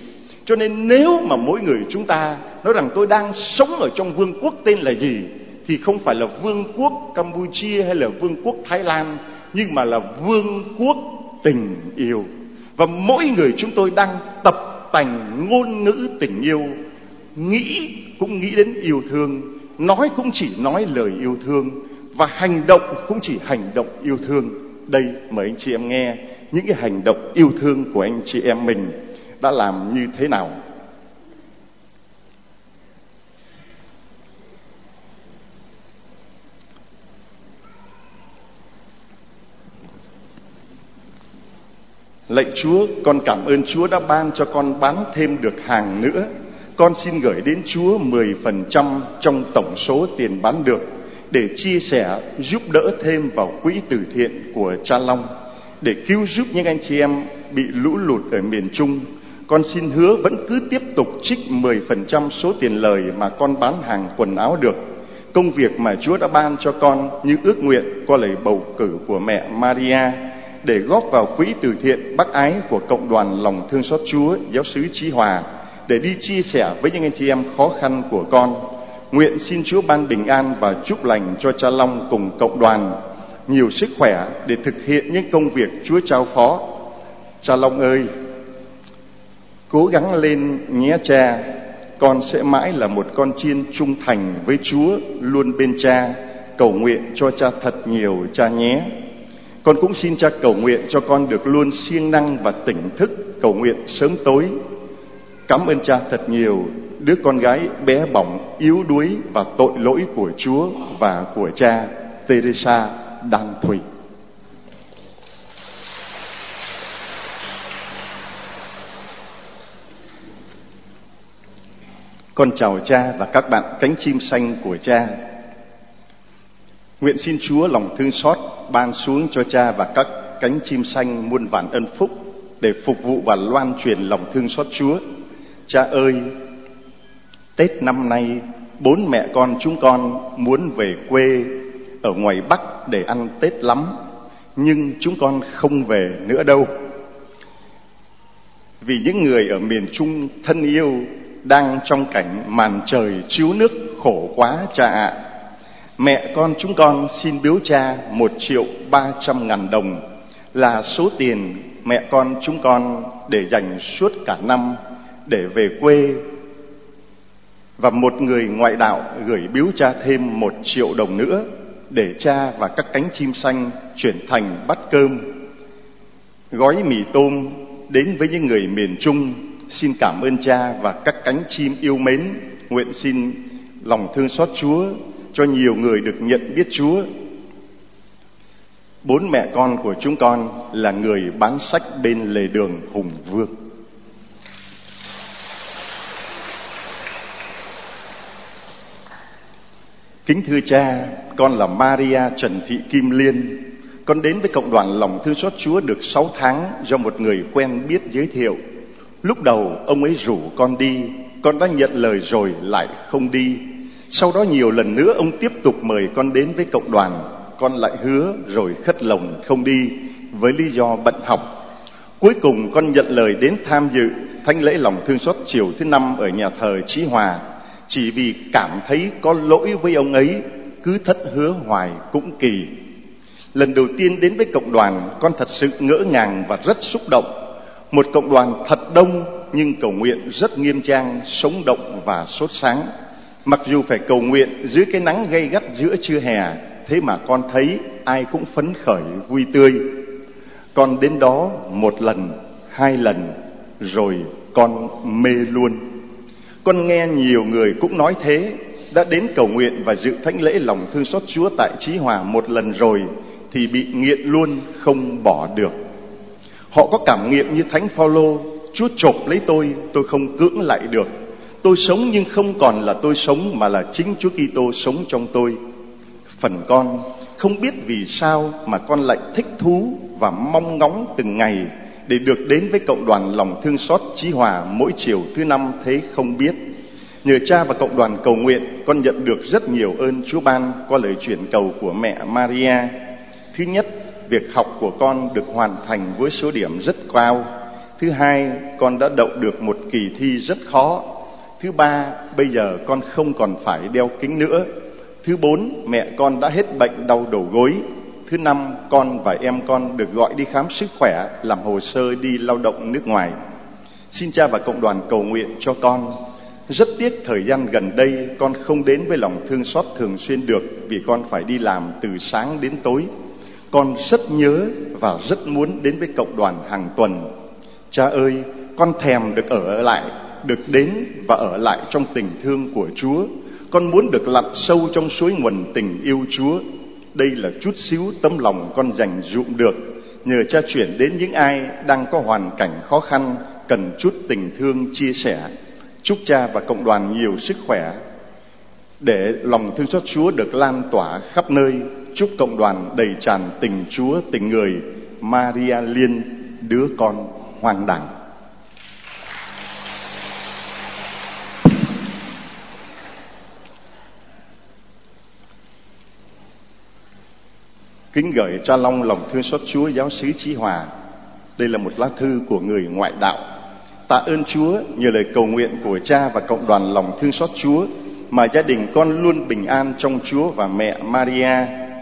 Cho nên nếu mà mỗi người chúng ta nói rằng tôi đang sống ở trong vương quốc tên là gì, thì không phải là vương quốc Campuchia hay là vương quốc Thái Lan, nhưng mà là vương quốc tình yêu. Và mỗi người chúng tôi đang tập tành ngôn ngữ tình yêu, nghĩ cũng nghĩ đến yêu thương, nói cũng chỉ nói lời yêu thương, và hành động cũng chỉ hành động yêu thương. Đây, mời anh chị em nghe những cái hành động yêu thương của anh chị em mình đã làm như thế nào. Lạy Chúa, con cảm ơn Chúa đã ban cho con bán thêm được hàng nữa. Con xin gửi đến Chúa mười phần trăm trong tổng số tiền bán được để chia sẻ, giúp đỡ thêm vào quỹ từ thiện của Cha Long, để cứu giúp những anh chị em bị lũ lụt ở miền Trung. Con xin hứa vẫn cứ tiếp tục trích mười phần trăm số tiền lời mà con bán hàng quần áo được. Công việc mà Chúa đã ban cho con như ước nguyện qua lời bầu cử của mẹ Maria, để góp vào quỹ từ thiện bác ái của cộng đoàn lòng thương xót Chúa giáo xứ Chí Hòa, để đi chia sẻ với những anh chị em khó khăn của con. Nguyện xin Chúa ban bình an và chúc lành cho Cha Long cùng cộng đoàn nhiều sức khỏe để thực hiện những công việc Chúa trao phó. Cha Long ơi, cố gắng lên nhé cha. Con sẽ mãi là một con chiên trung thành với Chúa, luôn bên cha. Cầu nguyện cho cha thật nhiều cha nhé. Con cũng xin cha cầu nguyện cho con được luôn siêng năng và tỉnh thức cầu nguyện sớm tối. Cảm ơn cha thật nhiều, đứa con gái bé bỏng, yếu đuối và tội lỗi của Chúa và của cha. Teresa Đan Thủy. Con chào cha và các bạn cánh chim xanh của cha. Nguyện xin Chúa lòng thương xót ban xuống cho cha và các cánh chim xanh muôn vàn ân phúc để phục vụ và loan truyền lòng thương xót Chúa. Cha ơi, Tết năm nay bốn mẹ con chúng con muốn về quê ở ngoài Bắc để ăn Tết lắm, nhưng chúng con không về nữa đâu. Vì những người ở miền Trung thân yêu đang trong cảnh màn trời chiếu nước khổ quá cha ạ. Mẹ con chúng con xin biếu cha một triệu ba trăm ngàn đồng là số tiền mẹ con chúng con để dành suốt cả năm để về quê. Và một người ngoại đạo gửi biếu cha thêm một triệu đồng nữa để cha và các cánh chim xanh chuyển thành bát cơm, gói mì tôm đến với những người miền Trung. Xin cảm ơn cha và các cánh chim yêu mến. Nguyện xin lòng thương xót Chúa cho nhiều người được nhận biết Chúa. Bốn mẹ con của chúng con là người bán sách bên lề đường Hùng Vương. Kính thưa cha, con là Maria Trần Thị Kim Liên. Con đến với cộng đoàn lòng thương xót Chúa được sáu tháng do một người quen biết giới thiệu. Lúc đầu ông ấy rủ con đi, con đã nhận lời rồi lại không đi. Sau đó nhiều lần nữa ông tiếp tục mời con đến với cộng đoàn, con lại hứa rồi khất lòng không đi với lý do bận học. Cuối cùng con nhận lời đến tham dự thánh lễ lòng thương xót chiều thứ năm ở nhà thờ Chí Hòa, chỉ vì cảm thấy có lỗi với ông ấy, cứ thất hứa hoài cũng kỳ. Lần đầu tiên đến với cộng đoàn, con thật sự ngỡ ngàng và rất xúc động. Một cộng đoàn thật đông nhưng cầu nguyện rất nghiêm trang, sống động và sốt sáng. Mặc dù phải cầu nguyện dưới cái nắng gay gắt giữa trưa hè, thế mà con thấy ai cũng phấn khởi vui tươi. Con đến đó một lần, hai lần, rồi con mê luôn. Con nghe nhiều người cũng nói thế, đã đến cầu nguyện và dự thánh lễ lòng thương xót Chúa tại Chí Hòa một lần rồi thì bị nghiện luôn, không bỏ được. Họ có cảm nghiệm như Thánh Phaolô: Chúa chộp lấy tôi, tôi không cưỡng lại được. Tôi sống nhưng không còn là tôi sống, mà là chính Chúa Kitô sống trong tôi. Phần con không biết vì sao mà con lại thích thú và mong ngóng từng ngày để được đến với cộng đoàn lòng thương xót Chí Hòa mỗi chiều thứ năm thế không biết. Nhờ cha và cộng đoàn cầu nguyện, con nhận được rất nhiều ơn Chúa ban qua lời chuyển cầu của mẹ Maria. Thứ nhất, việc học của con được hoàn thành với số điểm rất cao. Thứ hai, con đã đậu được một kỳ thi rất khó. Thứ ba, bây giờ con không còn phải đeo kính nữa. Thứ bốn, mẹ con đã hết bệnh đau đầu gối. Thứ năm, con và em con được gọi đi khám sức khỏe, làm hồ sơ đi lao động nước ngoài. Xin cha và cộng đoàn cầu nguyện cho con. Rất tiếc thời gian gần đây con không đến với lòng thương xót thường xuyên được, vì con phải đi làm từ sáng đến tối. Con rất nhớ và rất muốn đến với cộng đoàn hàng tuần. Cha ơi, con thèm được ở lại, được đến và ở lại trong tình thương của Chúa. Con muốn được lặn sâu trong suối nguồn tình yêu Chúa. Đây là chút xíu tấm lòng con dành dụm được, nhờ cha chuyển đến những ai đang có hoàn cảnh khó khăn, cần chút tình thương chia sẻ. Chúc cha và cộng đoàn nhiều sức khỏe, để lòng thương xót Chúa được lan tỏa khắp nơi. Chúc cộng đoàn đầy tràn tình Chúa, tình người. Maria Liên, đứa con hoang đàng. Kính gửi cha Long lòng thương xót Chúa giáo xứ Chí Hòa. Đây là một lá thư của người ngoại đạo. Tạ ơn Chúa, nhờ lời cầu nguyện của cha và cộng đoàn lòng thương xót Chúa mà gia đình con luôn bình an trong Chúa và mẹ Maria.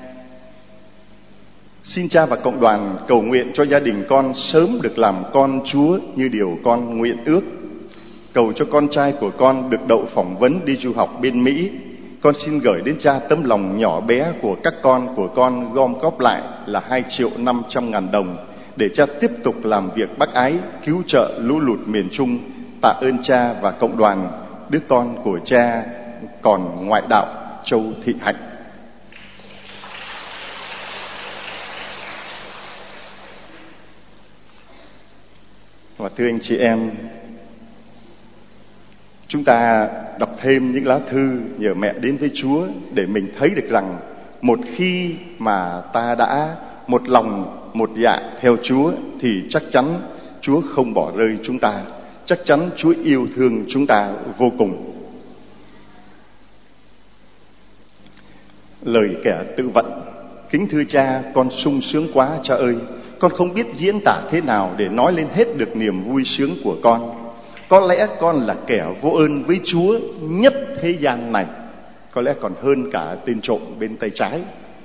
Xin cha và cộng đoàn cầu nguyện cho gia đình con sớm được làm con Chúa như điều con nguyện ước. Cầu cho con trai của con được đậu phỏng vấn đi du học bên Mỹ. Con xin gửi đến cha tấm lòng nhỏ bé của các con của con gom góp lại là hai triệu năm trăm ngàn đồng, để cha tiếp tục làm việc bác ái cứu trợ lũ lụt miền Trung. Tạ ơn cha và cộng đoàn, đứa con của cha còn ngoại đạo, Châu Thị Hạnh. Và thưa anh chị em, chúng ta đọc thêm những lá thư nhờ mẹ đến với Chúa để mình thấy được rằng một khi mà ta đã một lòng một dạ theo Chúa thì chắc chắn Chúa không bỏ rơi chúng ta, chắc chắn Chúa yêu thương chúng ta vô cùng. Lời kẻ tự vận. Kính thưa cha, con sung sướng quá cha ơi. Con không biết diễn tả thế nào để nói lên hết được niềm vui sướng của con. Có lẽ con là kẻ vô ơn với Chúa nhất thế gian này, có lẽ còn hơn cả tên trộm bên tay trái.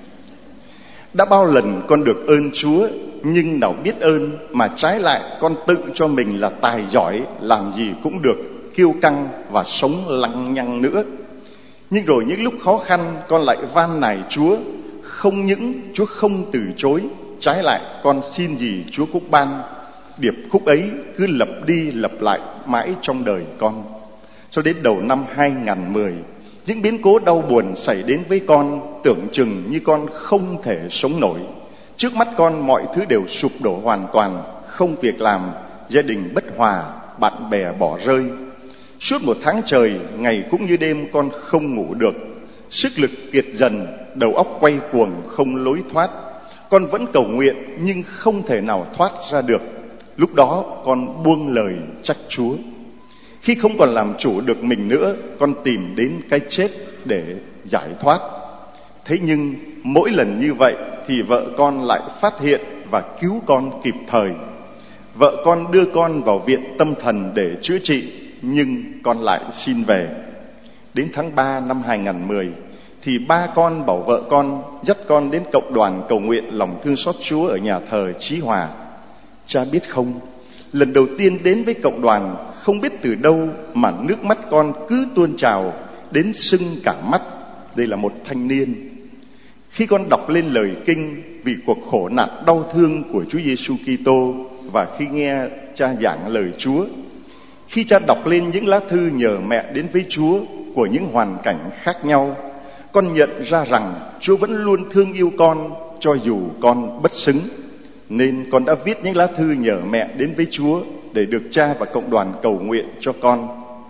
Đã bao lần con được ơn Chúa, nhưng nào biết ơn mà trái lại con tự cho mình là tài giỏi, làm gì cũng được, kiêu căng và sống lăng nhăng nữa. Nhưng rồi những lúc khó khăn con lại van nài Chúa. Không những Chúa không từ chối, trái lại con xin gì Chúa cũng ban. Điệp khúc ấy cứ lặp đi lặp lại mãi trong đời con. Cho đến đầu năm hai không một không, những biến cố đau buồn xảy đến với con, tưởng chừng như con không thể sống nổi. Trước mắt con mọi thứ đều sụp đổ hoàn toàn, không việc làm, gia đình bất hòa, bạn bè bỏ rơi. Suốt một tháng trời, ngày cũng như đêm con không ngủ được. Sức lực kiệt dần, đầu óc quay cuồng không lối thoát. Con vẫn cầu nguyện nhưng không thể nào thoát ra được. Lúc đó con buông lời trách Chúa. Khi không còn làm chủ được mình nữa, con tìm đến cái chết để giải thoát. Thế nhưng mỗi lần như vậy thì vợ con lại phát hiện và cứu con kịp thời. Vợ con đưa con vào viện tâm thần để chữa trị, nhưng con lại xin về. Đến tháng ba năm hai không một không thì ba con bảo vợ con dắt con đến cộng đoàn cầu nguyện lòng thương xót Chúa ở nhà thờ Chí Hòa. Cha biết không, lần đầu tiên đến với cộng đoàn, không biết từ đâu mà nước mắt con cứ tuôn trào đến sưng cả mắt. Đây là một thanh niên. Khi con đọc lên lời kinh vì cuộc khổ nạn đau thương của Chúa Giêsu Kitô, và khi nghe cha giảng lời Chúa, khi cha đọc lên những lá thư nhờ mẹ đến với Chúa của những hoàn cảnh khác nhau, con nhận ra rằng Chúa vẫn luôn thương yêu con cho dù con bất xứng. Nên con đã viết những lá thư nhờ mẹ đến với Chúa để được cha và cộng đoàn cầu nguyện cho con.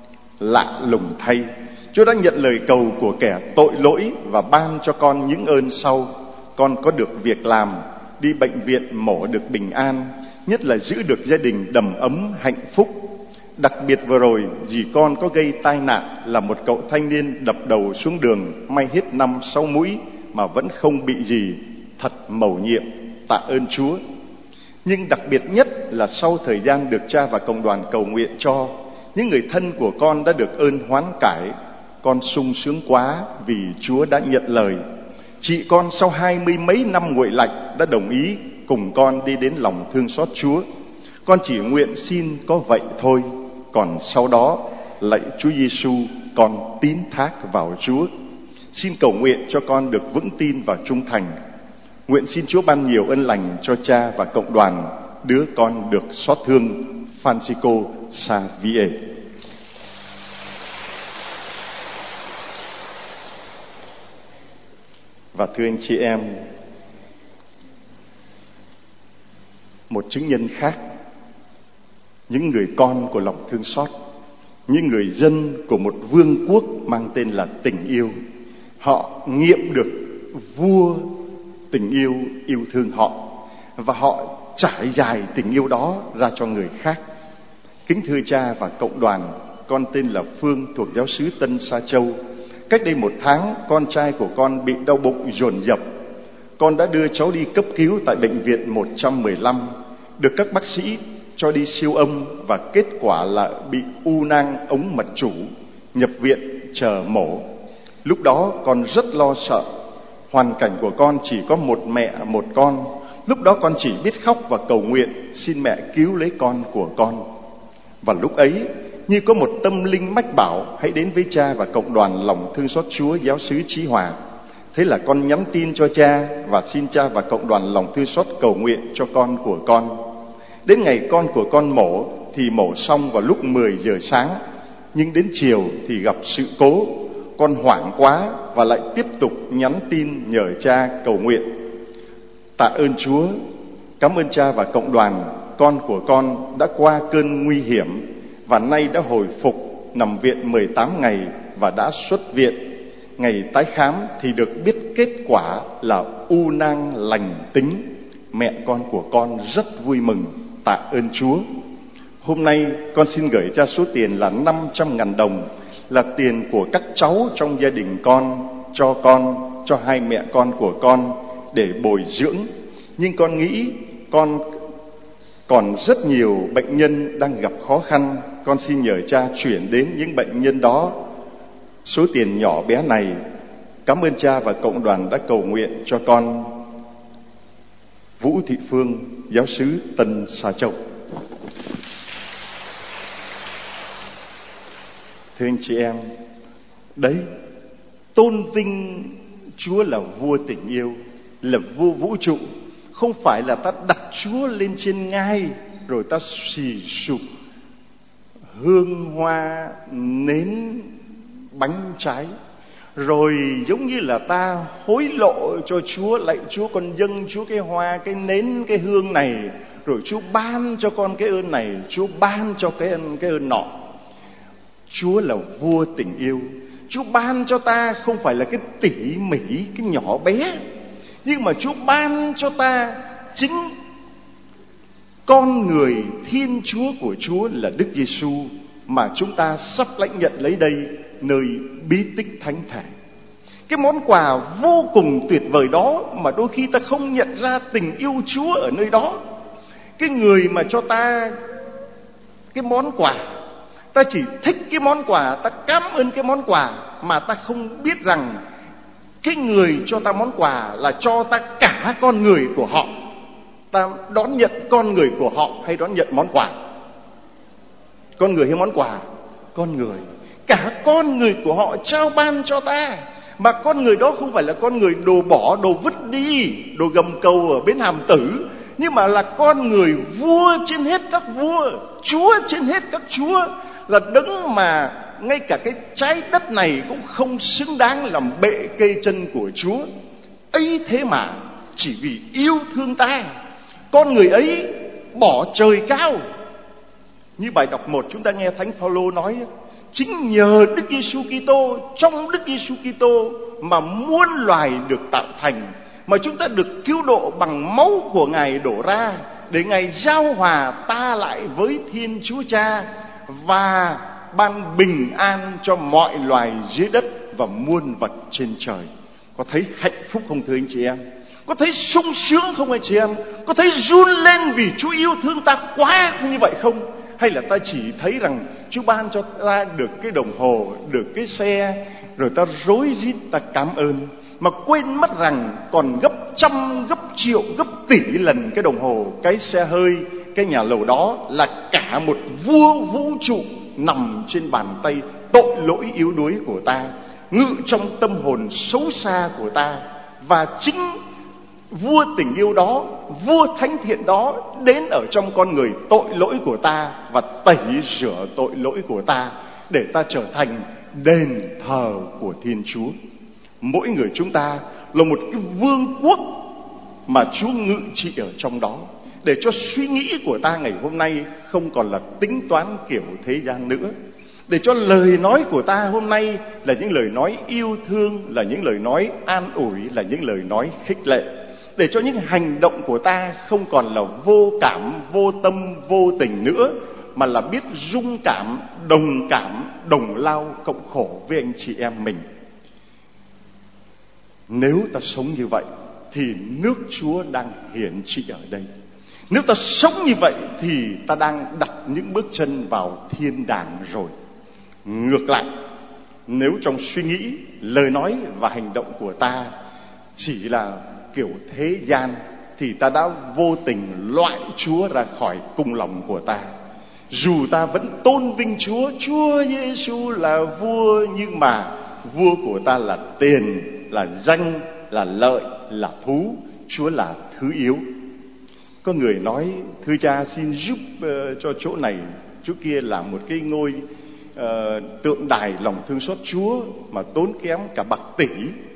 Lạ lùng thay, Chúa đã nhận lời cầu của kẻ tội lỗi và ban cho con những ơn sau. Con có được việc làm, đi bệnh viện mổ được bình an, nhất là giữ được gia đình đầm ấm hạnh phúc. Đặc biệt vừa rồi, dì con có gây tai nạn là một cậu thanh niên đập đầu xuống đường, may hết năm sáu mũi mà vẫn không bị gì, thật mầu nhiệm. Tạ ơn Chúa. Nhưng đặc biệt nhất là sau thời gian được cha và cộng đoàn cầu nguyện cho, những người thân của con đã được ơn hoán cải. Con sung sướng quá vì Chúa đã nhận lời. Chị con sau hai mươi mấy năm nguội lạnh đã đồng ý cùng con đi đến lòng thương xót Chúa. Con chỉ nguyện xin có vậy thôi. Còn sau đó, lạy Chúa Giêsu, con tín thác vào Chúa. Xin cầu nguyện cho con được vững tin và trung thành. Nguyện xin Chúa ban nhiều ân lành cho cha và cộng đoàn, đứa con được xót thương, Francisco Xavier. Và thưa anh chị em, một chứng nhân khác, những người con của lòng thương xót, những người dân của một vương quốc mang tên là tình yêu, họ nghiệm được vua tình yêu yêu thương họ, và họ trải dài tình yêu đó ra cho người khác. Kính thưa cha và cộng đoàn, con tên là Phương, thuộc giáo xứ Tân Sa Châu. Cách đây một tháng, con trai của con bị đau bụng dồn dập. Con đã đưa cháu đi cấp cứu tại bệnh viện một trăm mười lăm, được các bác sĩ cho đi siêu âm và kết quả là bị u nang ống mật chủ, nhập viện chờ mổ. Lúc đó con rất lo sợ. Hoàn cảnh của con chỉ có một mẹ một con. Lúc đó con chỉ biết khóc và cầu nguyện xin mẹ cứu lấy con của con. Và lúc ấy, như có một tâm linh mách bảo hãy đến với cha và cộng đoàn lòng thương xót Chúa giáo xứ Chí Hòa. Thế là con nhắn tin cho cha và xin cha và cộng đoàn lòng thương xót cầu nguyện cho con của con. Đến ngày con của con mổ thì mổ xong vào lúc mười giờ sáng, nhưng đến chiều thì gặp sự cố. Con hoảng quá và lại tiếp tục nhắn tin nhờ cha cầu nguyện. Tạ ơn Chúa, cảm ơn cha và cộng đoàn, con của con đã qua cơn nguy hiểm và nay đã hồi phục, nằm viện mười tám ngày và đã xuất viện. Ngày tái khám thì được biết kết quả là u nang lành tính. Mẹ con của con rất vui mừng, tạ ơn Chúa. Hôm nay con xin gửi cha số tiền là năm trăm ngàn đồng, là tiền của các cháu trong gia đình con, cho con, cho hai mẹ con của con để bồi dưỡng. Nhưng con nghĩ con còn rất nhiều bệnh nhân đang gặp khó khăn. Con xin nhờ cha chuyển đến những bệnh nhân đó số tiền nhỏ bé này. Cảm ơn cha và cộng đoàn đã cầu nguyện cho con. Vũ Thị Phương, giáo xứ Tân Sa Châu. Thưa anh chị em, đấy, tôn vinh Chúa là vua tình yêu, là vua vũ trụ. Không phải là ta đặt Chúa lên trên ngai rồi ta xì sụp hương hoa nến bánh trái, rồi giống như là ta hối lộ cho Chúa. Lạy Chúa, con dâng Chúa cái hoa, cái nến, cái hương này, rồi Chúa ban cho con cái ơn này, Chúa ban cho cái ơn, cái ơn nọ. Chúa là vua tình yêu. Chúa ban cho ta không phải là cái tỉ mỉ, cái nhỏ bé, nhưng mà Chúa ban cho ta chính con người Thiên Chúa của Chúa là Đức Giêsu, mà chúng ta sắp lãnh nhận lấy đây, nơi bí tích thánh thể. Cái món quà vô cùng tuyệt vời đó mà đôi khi ta không nhận ra tình yêu Chúa ở nơi đó. Cái người mà cho ta cái món quà, ta chỉ thích cái món quà, ta cảm ơn cái món quà, mà ta không biết rằng cái người cho ta món quà là cho ta cả con người của họ. Ta đón nhận con người của họ hay đón nhận món quà? Con người hay món quà? Con người. Cả con người của họ trao ban cho ta. Mà con người đó không phải là con người đồ bỏ, đồ vứt đi, đồ gầm cầu ở bến Hàm Tử, nhưng mà là con người vua trên hết các vua, Chúa trên hết các chúa, là đấng mà ngay cả cái trái đất này cũng không xứng đáng làm bệ cây chân của Chúa. Ấy thế mà chỉ vì yêu thương ta, con người ấy bỏ trời cao. Như bài đọc một chúng ta nghe Thánh Phaolô nói, chính nhờ Đức Giêsu Kitô, trong Đức Giêsu Kitô mà muôn loài được tạo thành, mà chúng ta được cứu độ bằng máu của Ngài đổ ra, để Ngài giao hòa ta lại với Thiên Chúa Cha và ban bình an cho mọi loài dưới đất và muôn vật trên trời. Có thấy hạnh phúc không thưa anh chị em? Có thấy sung sướng không anh chị em? Có thấy run lên vì Chúa yêu thương ta quá như vậy không? Hay là ta chỉ thấy rằng Chúa ban cho ta được cái đồng hồ, được cái xe, rồi ta rối rít ta cảm ơn, mà quên mất rằng còn gấp trăm, gấp triệu, gấp tỷ lần cái đồng hồ, cái xe hơi, cái nhà lầu đó là cả một vua vũ trụ nằm trên bàn tay tội lỗi yếu đuối của ta, ngự trong tâm hồn xấu xa của ta. Và chính vua tình yêu đó, vua thánh thiện đó đến ở trong con người tội lỗi của ta và tẩy rửa tội lỗi của ta để ta trở thành đền thờ của Thiên Chúa. Mỗi người chúng ta là một cái vương quốc mà Chúa ngự trị ở trong đó, để cho suy nghĩ của ta ngày hôm nay không còn là tính toán kiểu thế gian nữa, để cho lời nói của ta hôm nay là những lời nói yêu thương, là những lời nói an ủi, là những lời nói khích lệ, để cho những hành động của ta không còn là vô cảm, vô tâm, vô tình nữa, mà là biết dung cảm, đồng cảm, đồng lao cộng khổ với anh chị em mình. Nếu ta sống như vậy thì nước Chúa đang hiển trị ở đây. Nếu ta sống như vậy thì ta đang đặt những bước chân vào thiên đàng rồi. Ngược lại, nếu trong suy nghĩ, lời nói và hành động của ta chỉ là kiểu thế gian thì ta đã vô tình loại Chúa ra khỏi cung lòng của ta. Dù ta vẫn tôn vinh Chúa, Chúa Giêsu là vua, nhưng mà vua của ta là tiền, là danh, là lợi, là thú. Chúa là thứ yếu. Có người nói: thưa cha, xin giúp uh, cho chỗ này chỗ kia làm một cái ngôi uh, tượng đài lòng thương xót Chúa mà tốn kém cả bạc tỷ.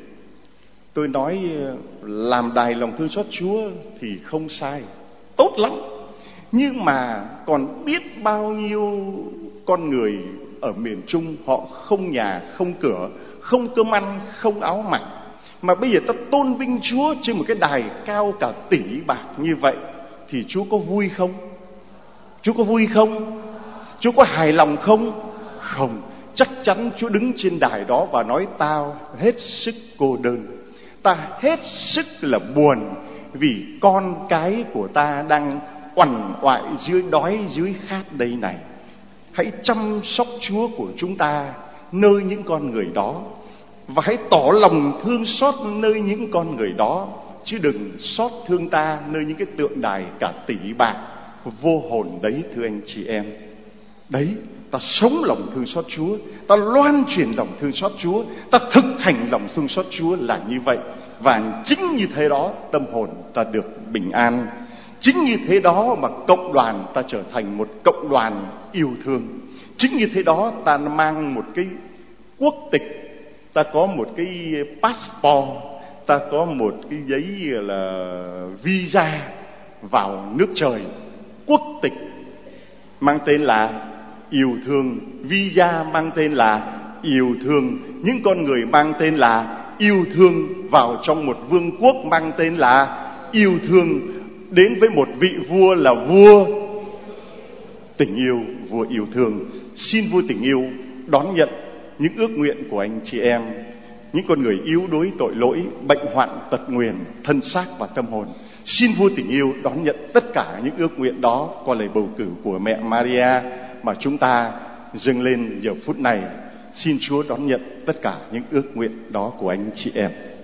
Tôi nói uh, làm đài lòng thương xót Chúa thì không sai, tốt lắm. Nhưng mà còn biết bao nhiêu con người ở miền Trung, họ không nhà, không cửa, không cơm ăn, không áo mặc, mà bây giờ ta tôn vinh Chúa trên một cái đài cao cả tỷ bạc như vậy, thì Chúa có vui không? Chúa có vui không? Chúa có hài lòng không? Không. Chắc chắn Chúa đứng trên đài đó và nói: tao hết sức cô đơn, ta hết sức là buồn vì con cái của ta đang uằn oại dưới đói dưới khát đây này. Hãy chăm sóc Chúa của chúng ta nơi những con người đó, và hãy tỏ lòng thương xót nơi những con người đó, chứ đừng xót thương ta nơi những cái tượng đài cả tỷ bạc vô hồn đấy. Thưa anh chị em, đấy, ta sống lòng thương xót Chúa, ta loan truyền lòng thương xót Chúa, ta thực hành lòng thương xót Chúa là như vậy. Và chính như thế đó tâm hồn ta được bình an. Chính như thế đó mà cộng đoàn ta trở thành một cộng đoàn yêu thương. Chính như thế đó ta mang một cái quốc tịch, ta có một cái passport, ta có một cái giấy là visa vào nước trời. Quốc tịch mang tên là yêu thương, visa mang tên là yêu thương, những con người mang tên là yêu thương vào trong một vương quốc mang tên là yêu thương, đến với một vị vua là vua tình yêu, vua yêu thương. Xin vua tình yêu đón nhận những ước nguyện của anh chị em, những con người yếu đuối tội lỗi, bệnh hoạn tật nguyền, thân xác và tâm hồn. Xin vua tình yêu đón nhận tất cả những ước nguyện đó qua lời bầu cử của mẹ Maria mà chúng ta dâng lên giờ phút này. Xin Chúa đón nhận tất cả những ước nguyện đó của anh chị em.